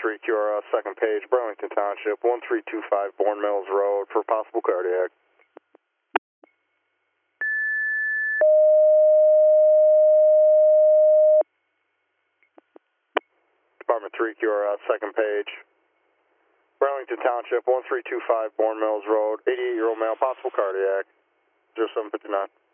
3 QRS, second page, Burlington Township, 1325 Bourne Mills Road for possible cardiac. Department 3 QRS, second page, Burlington Township, 1325 Bourne Mills Road, 88-year-old male, possible cardiac, 0759.